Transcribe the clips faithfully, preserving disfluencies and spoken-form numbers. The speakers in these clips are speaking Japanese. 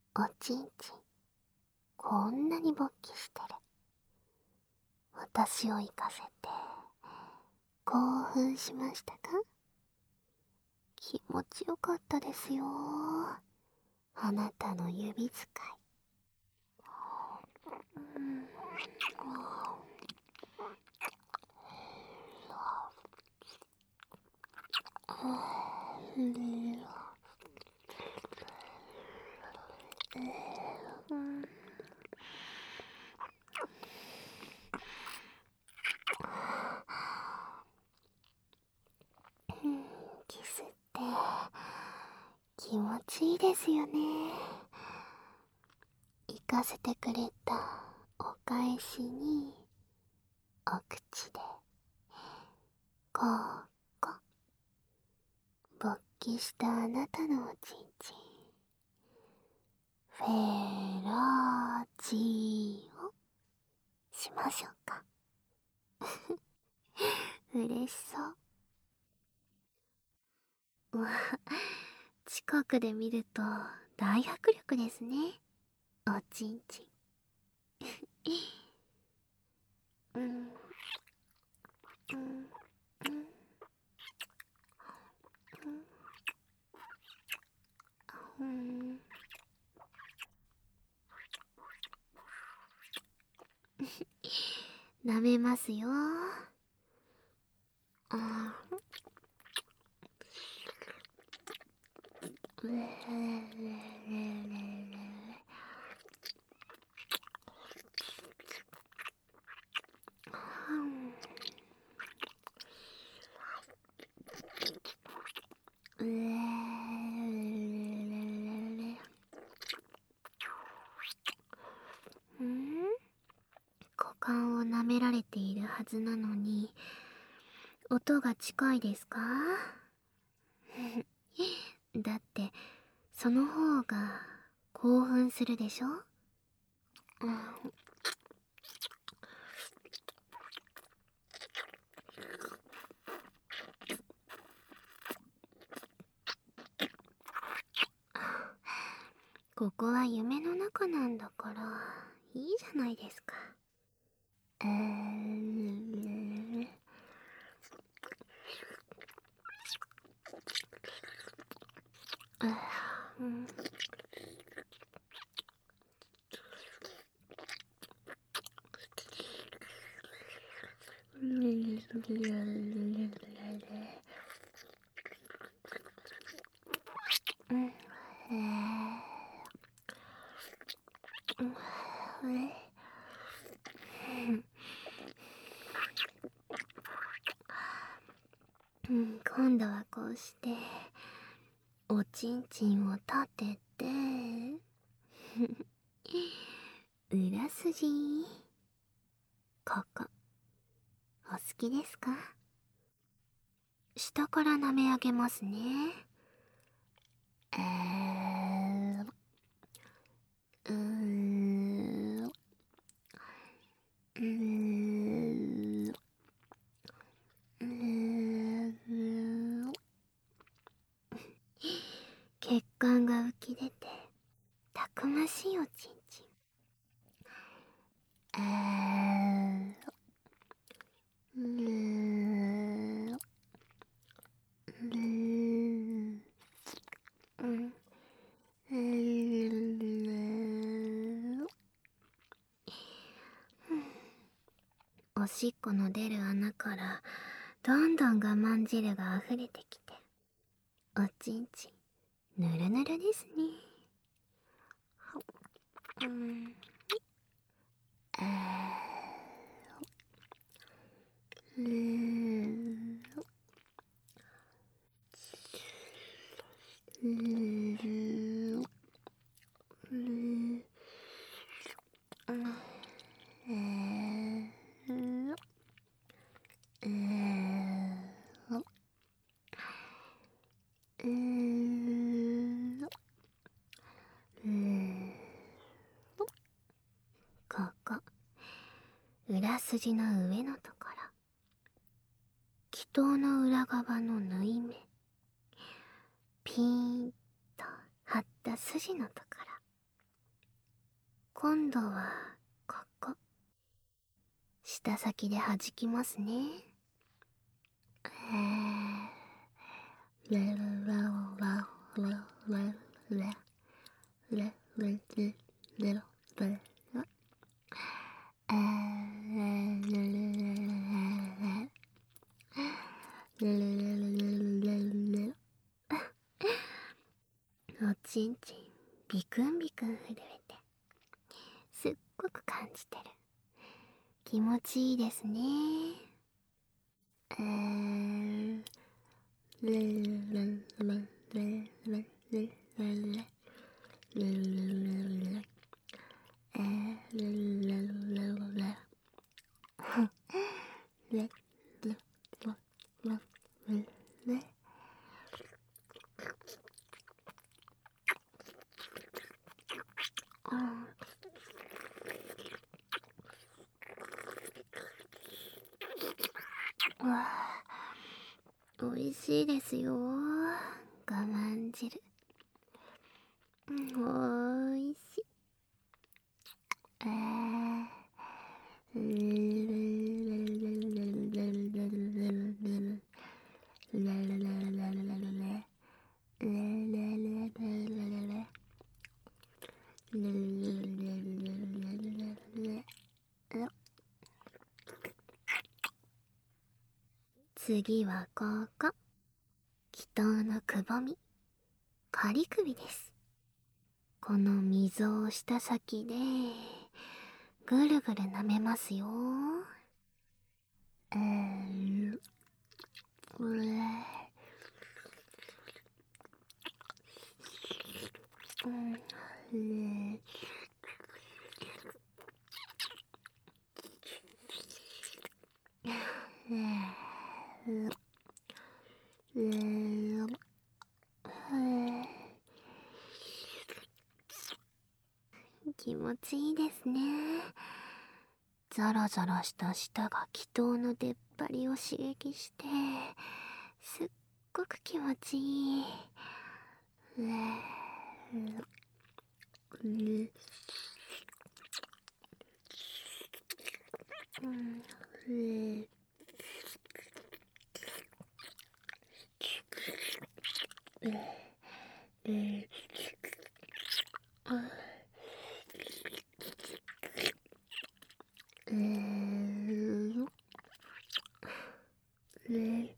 おちんちん、こんなに勃起してる。私を行かせて、興奮しましたか？気持ちよかったですよ。あなたの指使い。うん、キスって気持ちいいですよね。行かせてくれたお返しに、お口でこうこ勃起したあなたのおちんちん、フェローチをしましょうか。嬉しそう。うわ、近くで見ると大迫力ですね、おちんちん。うんうんうんうん。舐めますよ。あー、うーん、股間を舐められているはずなのに、音が近いですか？だって、その方が興奮するでしょ？うん、ここは夢の中なんだから、いいじゃないですか。うーん、うん、うん、今度はこうしておちんちんを立てて裏筋、ここお好きですか？下から舐め上げますね。えー、うーん、うーん、うーん、血管が浮き出てたくましいおちんちん。えー、うーん、うーん、うん、うーん、おしっこの出る穴からどんどん我慢汁が溢れてきて、おちんちんぬるぬるですね。うん、えー、うーん、うーん、うーん、えー、えー、うーん、うーん、ここ裏筋の上のところ、気筒の裏側の縫い目、ピーンと張った筋のところ、 今度はここ舌先で弾きますね。レレレレレレレレレレレレレおちんちんビクンビクン震えてすっごく感じてる。気持ちいいですね。えーレレレレレレレレレレレレレレえーレレレレレレレレレおいしいですよ。我慢汁。おいしい。えー次はここ祈祷のくぼみ仮首です。この溝をした先でぐるぐる舐めますよ。えー、うれうんれ気持ちいいですね。ザラザラした舌が祈祷の出っ張りを刺激してすっごく気持ちいい。うううんうううう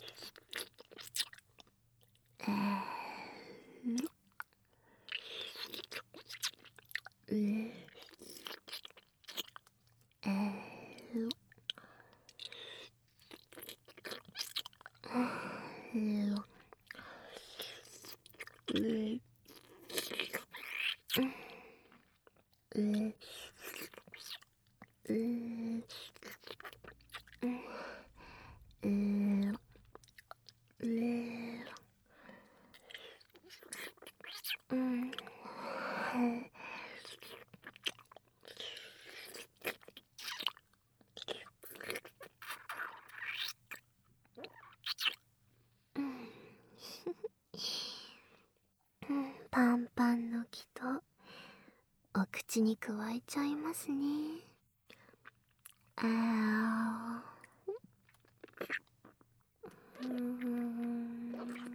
パンパンの木とお口にくわえちゃいますね。あーうーん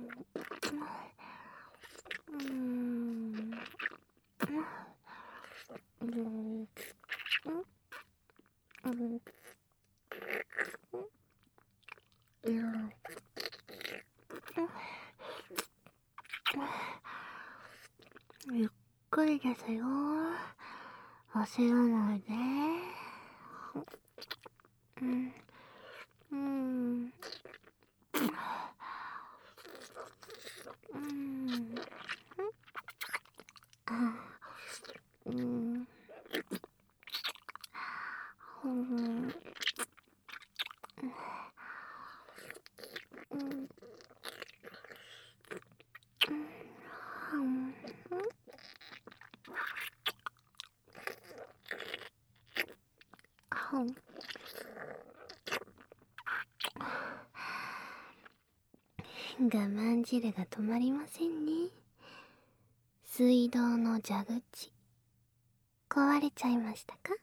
うーんうんゆっくりですよ。焦らないで。うんうんうんうんうん我慢汁が止まりませんね。水道の蛇口、 壊れちゃいましたか？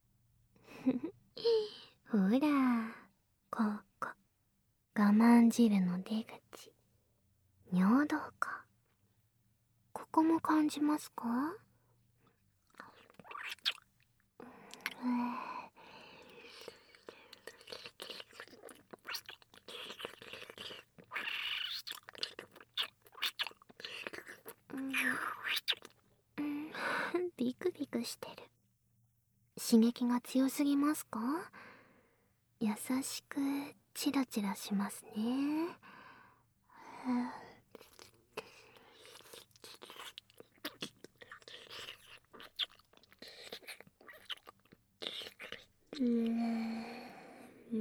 ほら、ここ、我慢汁の出口、尿道か。ここも感じますか？うん、ビクビクしてる。刺激が強すぎますか？優しくチラチラしますね。うう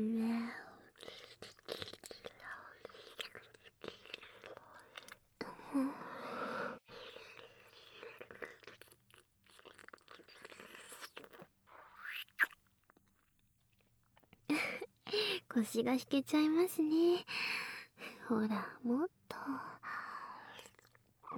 腰が引けちゃいますね。ほら、もっと。うん、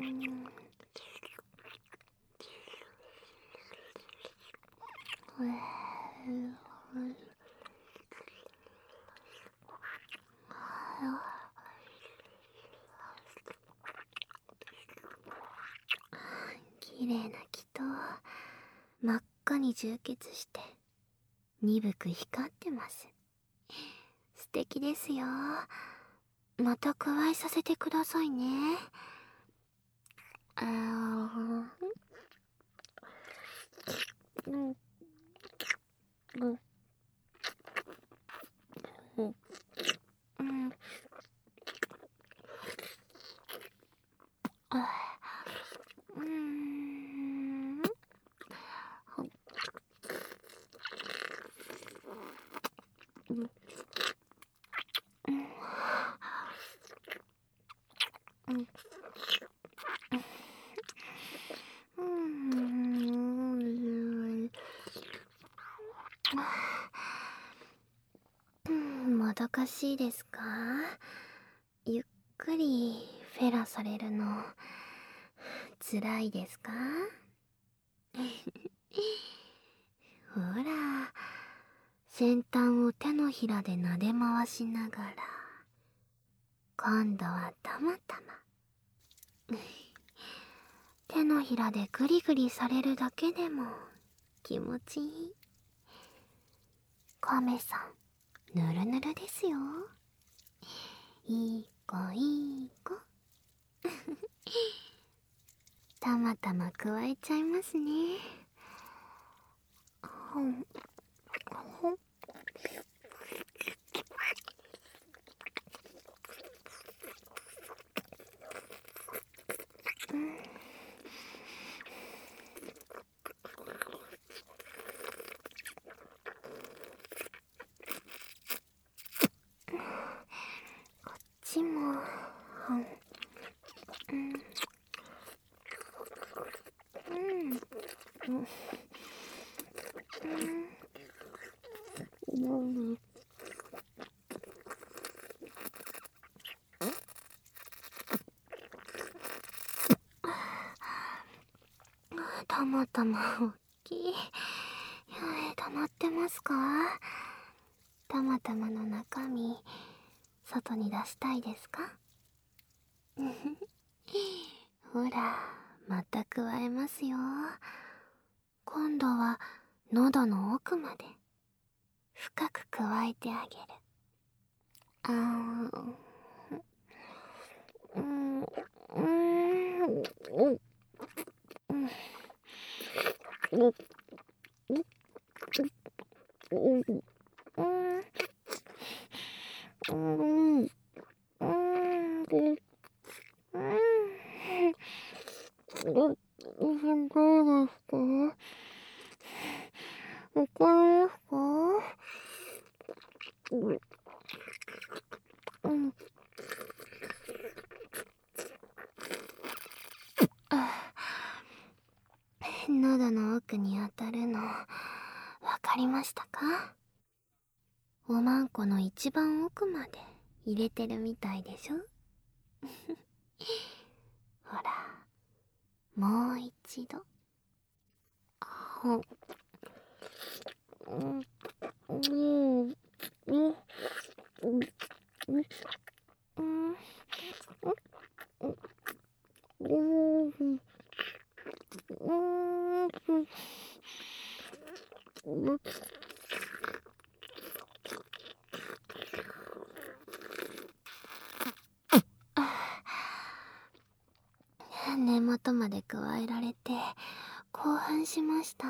綺麗な気と真っ赤に充血して鈍く光ってます。素敵ですよ。また加えさせてくださいね。あーうんうんうんうんあうーんうんうんうんうんもどかしいですか？ゆっくりフェラされるの辛いですか？ほら、先端を手のひらで撫で回しながら、今度はたまたま手のひらでグリグリされるだけでも気持ちいい。カメさん、ぬるぬるですよ。いい子いい子。たまたま加えちゃいますね。ほんほんこっちもほんうんうんうんうんたまたま大きい。溜まってますか？たまたまの中身外に出したいですか？ほら、また加えますよ。今度は喉の奥まで深く加えてあげる。あーうんうんうんうんうんうんうんうんうんどうですか？わかりますか？うん。喉の奥に当たるの、わかりましたか？おまんこの一番奥まで入れてるみたいでしょ？ほら、もう一度。 根元まで加えられて興奮しました。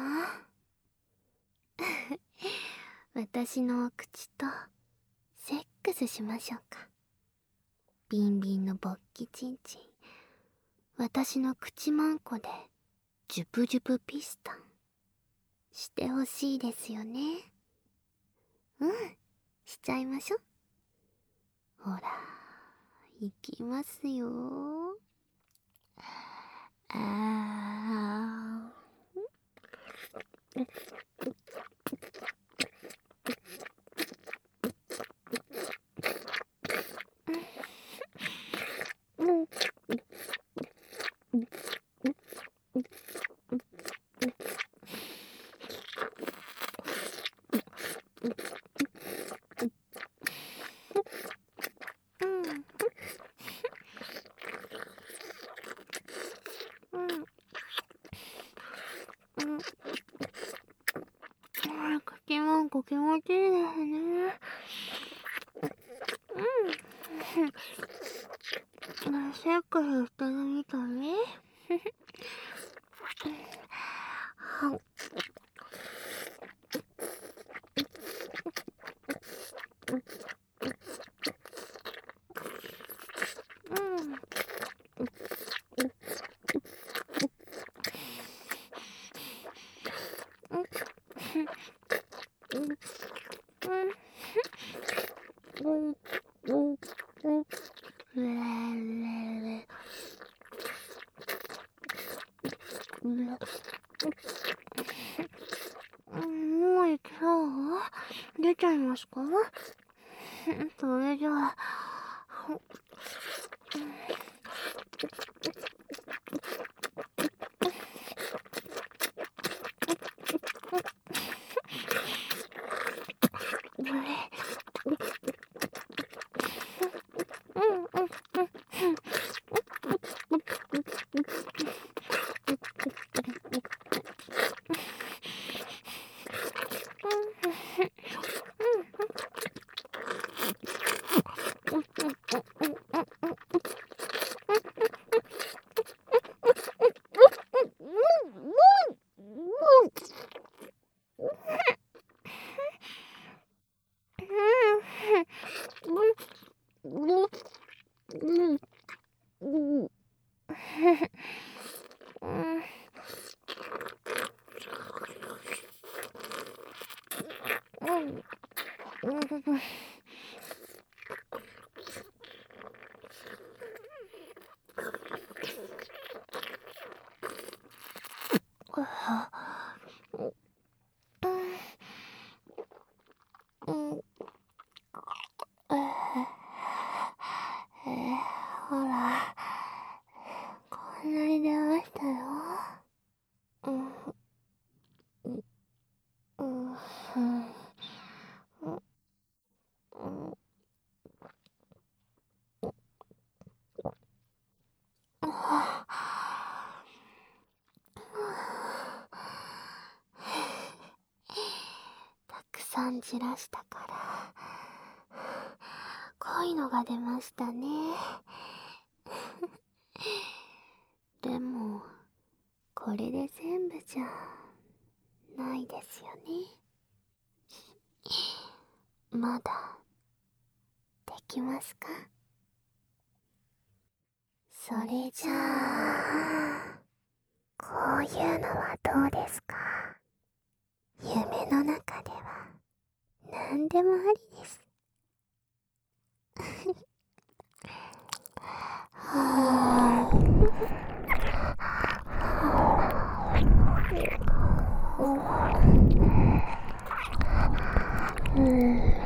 私のお口とセックスしましょうか。ビンビンの勃起チンチン、私の口まんこでジュプジュプピスタンしてほしいですよね。うん、しちゃいましょ。ほら、いきますよ。あー口まんこ気持ちいいですね。うん。セックスしてるみたい。はもういけそう？出ちゃいますか？それじゃあ、ほら、こんなに出ましたよ。うんうんうんたくさん散らしたから濃いのが出ましたね。でもこれで全部じゃないですよね。まだできますか？それじゃあ、こういうのはどうですか？夢の中では何でもありです。はぁうん